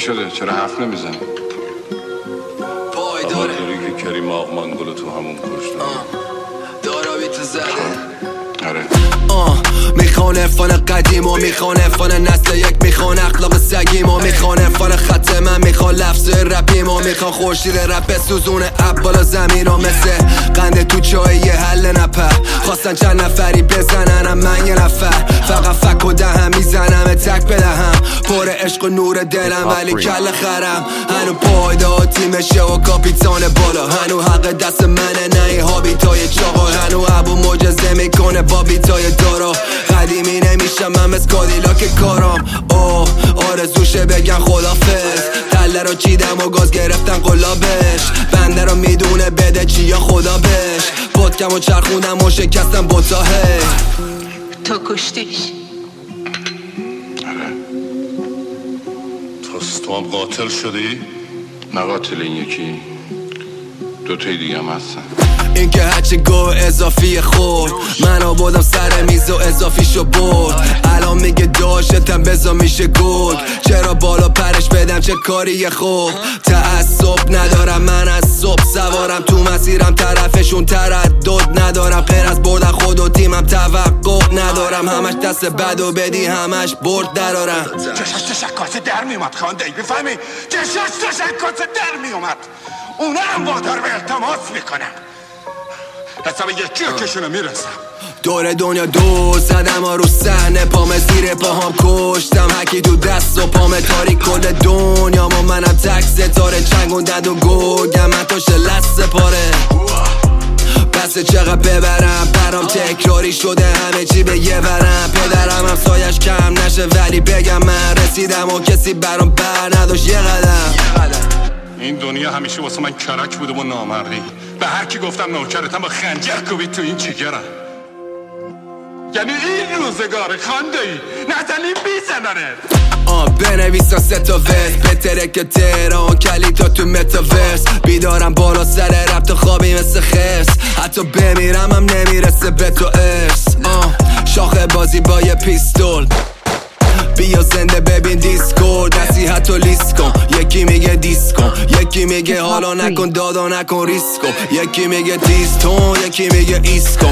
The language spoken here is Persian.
شده؟ چرا حرف نمیزنی؟ پایداره داری که کریم آقمنگل تو همون کشته دارابی تو زده آره میخوان عرفان قدیم و میخوان عرفان نسل یک، میخوان اخلاق سگیم و میخوان عرفان خط من، میخوان لفظ رپیم و میخوان خورشید رپ سوزونه اب بالا زمین و مثل قند تو چای یه حل نپر. خواستن چند نفری بزننم من یه نفر، فقط فک و دهم میزنم تک بدهم، پر عشق و نور دلم ولی کل خرم. هنو پایدار تیمشه و کاپیتان بالا، هنو حق دست منه نه این هابیتای چاقا، هنو ابو معجزه میکنه با بیتای دارا. قدیمی نمیشم من مثل کادیلاک کارام، اوه آرزوشه بگن خدافظ. تله رو چیدم و گاز گرفتن قلابش، بنده رو میدونه بده چی یا خدا بش. پدکم و چرخوندم و شکستم بوتا هی. تو کشتیش؟ آره تو هم قاتل شدی؟ نه قاتل این یکی، دوتای دیگه هم هستن. این که هرچی گو اضافی خورد، من آبادم سر میز و اضافیشو برد. الان میگه داشتم بزا میشه گرگ، چرا بالا پرش بدم چه کاریه خوب. تعصب ندارم من از صبح سوارم تو مسیرم، طرفشون تردد ندارم، غیر از بردن خود و تیمم توقع ندارم. همش دست بد و بدی همش برد درارم. چشاش تشکات در میومد خانده ای بفهمی، چشاش تشکات در میومد. اونا هم وادار به التماس میکنم، حساب یکی کشونو میرسم. دور دنیا دور زدم ها رو صحنه، پام زیر پاهام کشتم هکی تو دست و پام تاریک کل دنیا ما، منم تک ستاره چنگوندد و گرگم من تاش لسه پاره. بسه چقدر ببرم برام تکراری شده همه چی به یه ورم. پدرم هم سایش کم نشه ولی بگم من رسیدم و کسی برام بر نداشت یه قدم. این دنیا همیشه واسه من کرک بوده و نامردی، به هر کی گفتم نوکرتم با خنجر کوبید تو این جگرم. یعنی این روزگار خانده ای نزنیم بیزننه. بنویسن 3 تا ورس بهتره که تهران کلیتا تو متاورس. بیدارم بالا سر رب تو خوابی مثل خرس، حتی بمیرم هم نمیرسه به تو ارس. شاخه بازی با یه پیستول، بیا زنده ببین دیسکورد، نصیحت و لیست کن. یکی میگه دیس کن، یکی میگه حالا نکن دادا نکن ریسک کن، یکی میگه دیستون، یکی میگه ایست کن.